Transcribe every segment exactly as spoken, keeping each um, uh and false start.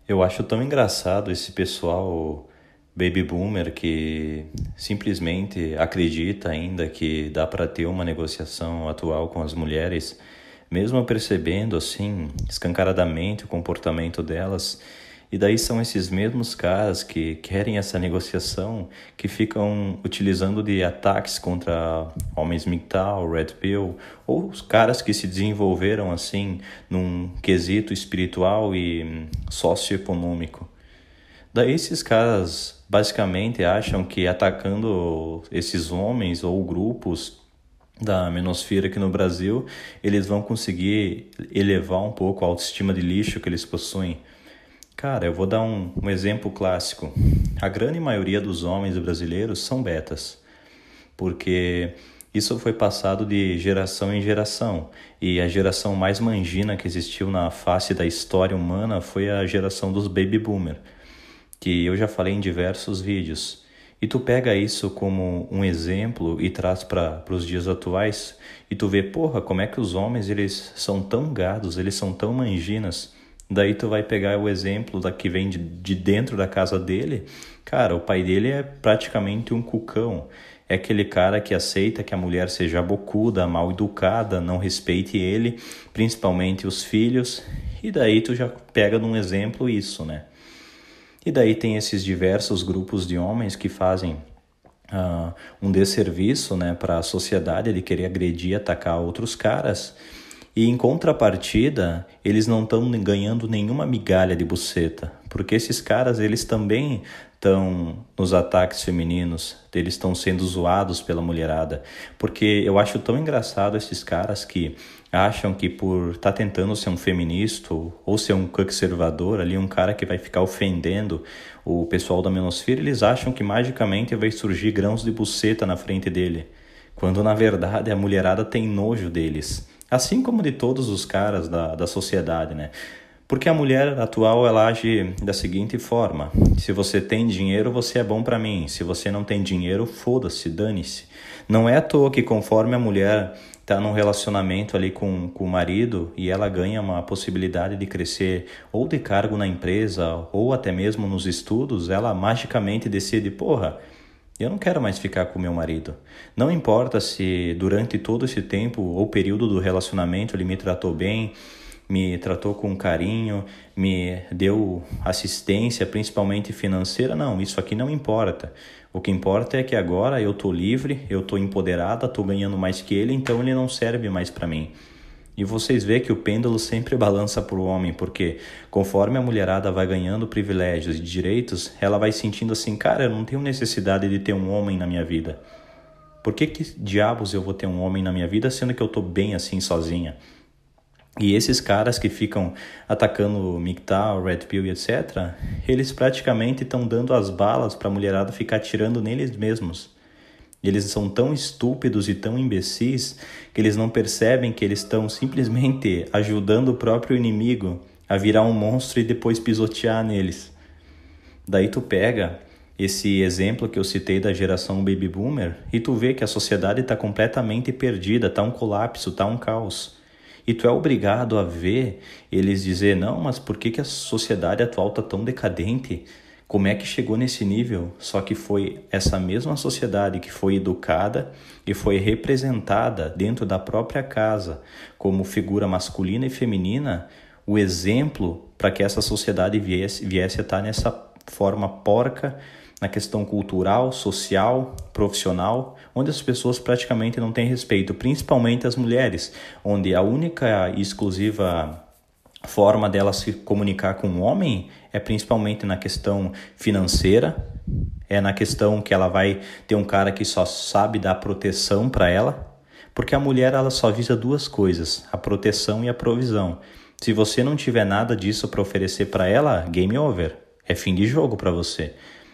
Eu acho tão engraçado esse pessoal baby boomer que simplesmente acredita ainda que dá para ter uma negociação atual com as mulheres, mesmo percebendo assim escancaradamente o comportamento delas. E daí são esses mesmos caras que querem essa negociação, que ficam utilizando de ataques contra homens M G T O W, Red Pill, ou os caras que se desenvolveram assim num quesito espiritual e hum, socioeconômico. Daí esses caras basicamente acham que atacando esses homens ou grupos da menosfera aqui no Brasil, eles vão conseguir elevar um pouco a autoestima de lixo que eles possuem. Cara, eu vou dar um, um exemplo clássico. A grande maioria dos homens brasileiros são betas, porque isso foi passado de geração em geração. E a geração mais mangina que existiu na face da história humana foi a geração dos baby boomer, que eu já falei em diversos vídeos. E tu pega isso como um exemplo e traz para os dias atuais, e tu vê, porra, como é que os homens eles são tão gados, eles são tão manginas. Daí tu vai pegar o exemplo da que vem de, de dentro da casa dele. Cara, o pai dele é praticamente um cucão. É aquele cara que aceita que a mulher seja bocuda, mal educada, não respeite ele, principalmente os filhos. E daí tu já pega num exemplo isso, né? E daí tem esses diversos grupos de homens que fazem uh, um desserviço, né, para a sociedade, de querer agredir, atacar outros caras. E em contrapartida, eles não estão ganhando nenhuma migalha de buceta, porque esses caras, eles também estão nos ataques femininos, eles estão sendo zoados pela mulherada, porque eu acho tão engraçado esses caras que acham que por estar tá tentando ser um feminista ou ser um conservador, ali um cara que vai ficar ofendendo o pessoal da menosfera, eles acham que magicamente vai surgir grãos de buceta na frente dele, quando na verdade a mulherada tem nojo deles. Assim como de todos os caras da, da sociedade, né? Porque a mulher atual, ela age da seguinte forma: se você tem dinheiro, você é bom pra mim. Se você não tem dinheiro, foda-se, dane-se. Não é à toa que conforme a mulher tá num relacionamento ali com, com o marido e ela ganha uma possibilidade de crescer ou de cargo na empresa ou até mesmo nos estudos, ela magicamente decide, porra, eu não quero mais ficar com meu marido. Não importa se durante todo esse tempo ou período do relacionamento ele me tratou bem, me tratou com carinho, me deu assistência, principalmente financeira. Não, isso aqui não importa. O que importa é que agora eu tô livre, eu tô empoderada, tô ganhando mais que ele, então ele não serve mais para mim. E vocês vê que o pêndulo sempre balança para o homem, porque conforme a mulherada vai ganhando privilégios e direitos, ela vai sentindo assim, cara, eu não tenho necessidade de ter um homem na minha vida. Por que que diabos eu vou ter um homem na minha vida, sendo que eu tô bem assim sozinha? E esses caras que ficam atacando M G T O W, Red Pill e etcétera, eles praticamente estão dando as balas para a mulherada ficar atirando neles mesmos. Eles são tão estúpidos e tão imbecis que eles não percebem que eles estão simplesmente ajudando o próprio inimigo a virar um monstro e depois pisotear neles. Daí tu pega esse exemplo que eu citei da geração Baby Boomer e tu vê que a sociedade está completamente perdida, está um colapso, está um caos. E tu é obrigado a ver eles dizer, não, mas por que que a sociedade atual está tão decadente? Como é que chegou nesse nível? Só que foi essa mesma sociedade que foi educada e foi representada dentro da própria casa como figura masculina e feminina, o exemplo para que essa sociedade viesse, viesse a estar nessa forma porca, na questão cultural, social, profissional, onde as pessoas praticamente não têm respeito, principalmente as mulheres, onde a única e exclusiva forma dela se comunicar com o homem é principalmente na questão financeira, é na questão que ela vai ter um cara que só sabe dar proteção para ela, porque a mulher ela só visa duas coisas, a proteção e a provisão. Se você não tiver nada disso para oferecer para ela, game over, é fim de jogo para você.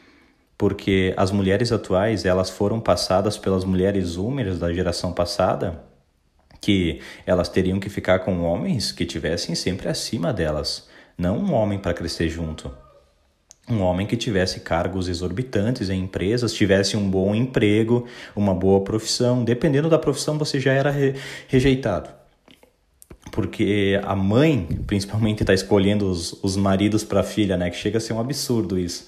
Porque as mulheres atuais, elas foram passadas pelas mulheres zoomers da geração passada, que elas teriam que ficar com homens que tivessem sempre acima delas, não um homem para crescer junto. Um homem que tivesse cargos exorbitantes em empresas, tivesse um bom emprego, uma boa profissão. Dependendo da profissão, você já era re- rejeitado. porque a mãe, principalmente, está escolhendo os, os maridos para a filha, né? Que chega a ser um absurdo isso.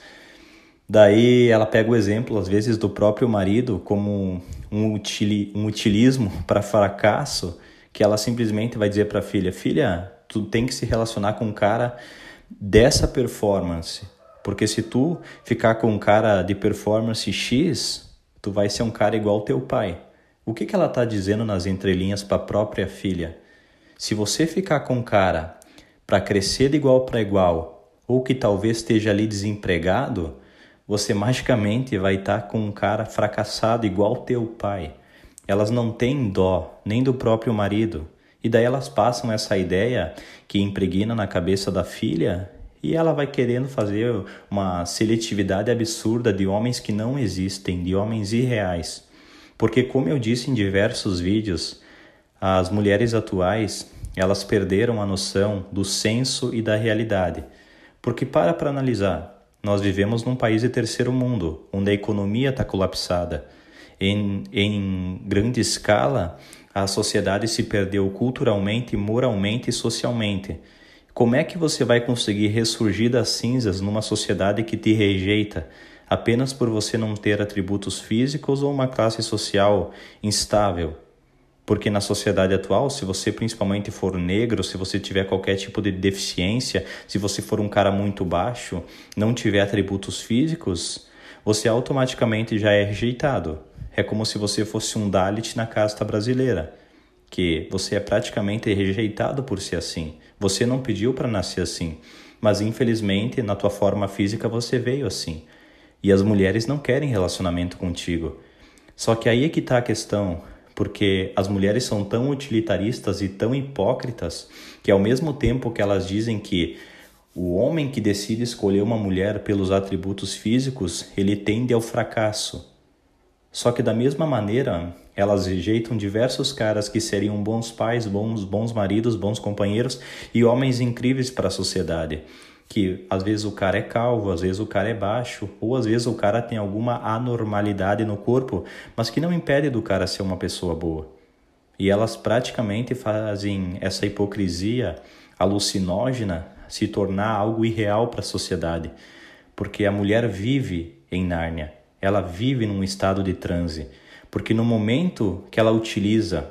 Daí ela pega o exemplo, às vezes, do próprio marido como um, utili, um utilismo para fracasso, que ela simplesmente vai dizer para a filha, filha, tu tem que se relacionar com um cara dessa performance, porque se tu ficar com um cara de performance X, tu vai ser um cara igual ao teu pai. O que, que ela está dizendo nas entrelinhas para a própria filha? Se você ficar com um cara para crescer de igual para igual, ou que talvez esteja ali desempregado, você magicamente vai estar com um cara fracassado igual teu pai. Elas não têm dó nem do próprio marido. E daí elas passam essa ideia que impregna na cabeça da filha e ela vai querendo fazer uma seletividade absurda de homens que não existem, de homens irreais. Porque, como eu disse em diversos vídeos, as mulheres atuais, elas perderam a noção do senso e da realidade. Porque, para para analisar, nós vivemos num país de terceiro mundo, onde a economia está colapsada. Em, em grande escala, a sociedade se perdeu culturalmente, moralmente e socialmente. Como é que você vai conseguir ressurgir das cinzas numa sociedade que te rejeita apenas por você não ter atributos físicos ou uma classe social instável? Porque na sociedade atual, se você principalmente for negro, se você tiver qualquer tipo de deficiência, se você for um cara muito baixo, não tiver atributos físicos, você automaticamente já é rejeitado. É como se você fosse um Dalit na casta brasileira, que você é praticamente rejeitado por ser assim. Você não pediu para nascer assim, mas infelizmente na tua forma física você veio assim. E as mulheres não querem relacionamento contigo. Só que aí é que está a questão, porque as mulheres são tão utilitaristas e tão hipócritas que ao mesmo tempo que elas dizem que o homem que decide escolher uma mulher pelos atributos físicos, ele tende ao fracasso. Só que da mesma maneira, elas rejeitam diversos caras que seriam bons pais, bons, bons maridos, bons companheiros e homens incríveis para a sociedade. Que às vezes o cara é calvo, às vezes o cara é baixo, ou às vezes o cara tem alguma anormalidade no corpo, mas que não impede do cara ser uma pessoa boa. E elas praticamente fazem essa hipocrisia alucinógena se tornar algo irreal para a sociedade, porque a mulher vive em Nárnia, ela vive num estado de transe, porque no momento que ela utiliza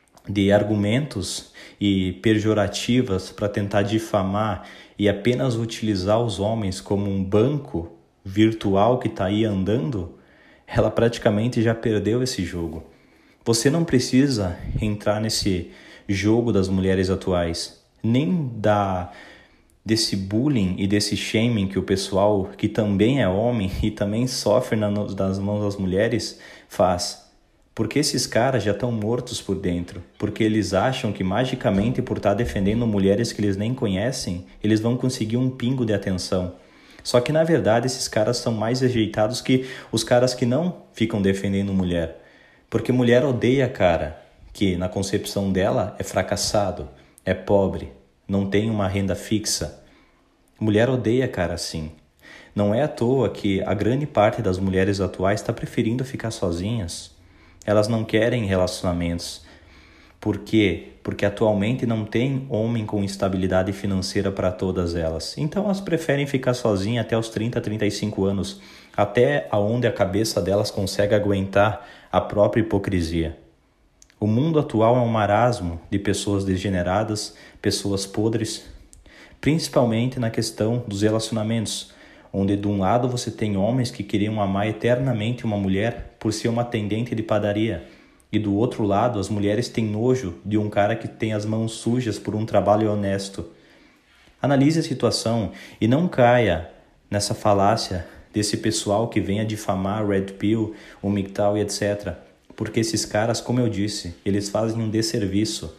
de argumentos e pejorativas para tentar difamar e apenas utilizar os homens como um banco virtual que está aí andando, ela praticamente já perdeu esse jogo. Você não precisa entrar nesse jogo das mulheres atuais, nem da, desse bullying e desse shaming que o pessoal, que também é homem e também sofre na, das mãos das mulheres, faz. Porque esses caras já estão mortos por dentro, porque eles acham que magicamente por estar defendendo mulheres que eles nem conhecem, eles vão conseguir um pingo de atenção. Só que na verdade esses caras são mais rejeitados que os caras que não ficam defendendo mulher. Porque mulher odeia cara que na concepção dela é fracassado, é pobre, não tem uma renda fixa. Mulher odeia cara assim. Não é à toa que a grande parte das mulheres atuais está preferindo ficar sozinhas. Elas não querem relacionamentos. Por quê? Porque atualmente não tem homem com estabilidade financeira para todas elas. Então elas preferem ficar sozinhas até os trinta, trinta e cinco anos, até aonde a cabeça delas consegue aguentar a própria hipocrisia. O mundo atual é um marasmo de pessoas degeneradas, pessoas podres, principalmente na questão dos relacionamentos, onde de um lado você tem homens que queriam amar eternamente uma mulher por ser uma atendente de padaria, e do outro lado as mulheres têm nojo de um cara que tem as mãos sujas por um trabalho honesto. Analise a situação e não caia nessa falácia desse pessoal que vem a difamar Red Pill, o M G T O W e etcétera. Porque esses caras, como eu disse, eles fazem um desserviço.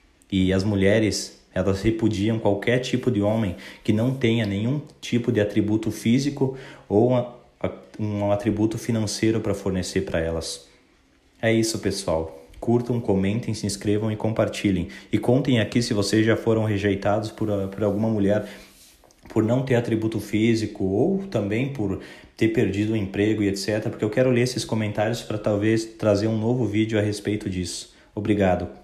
E as mulheres, elas repudiam qualquer tipo de homem que não tenha nenhum tipo de atributo físico ou um atributo financeiro para fornecer para elas. É isso, pessoal. Curtam, comentem, se inscrevam e compartilhem. E contem aqui se vocês já foram rejeitados por, por alguma mulher por não ter atributo físico ou também por ter perdido o emprego e etcétera. Porque eu quero ler esses comentários para talvez trazer um novo vídeo a respeito disso. Obrigado.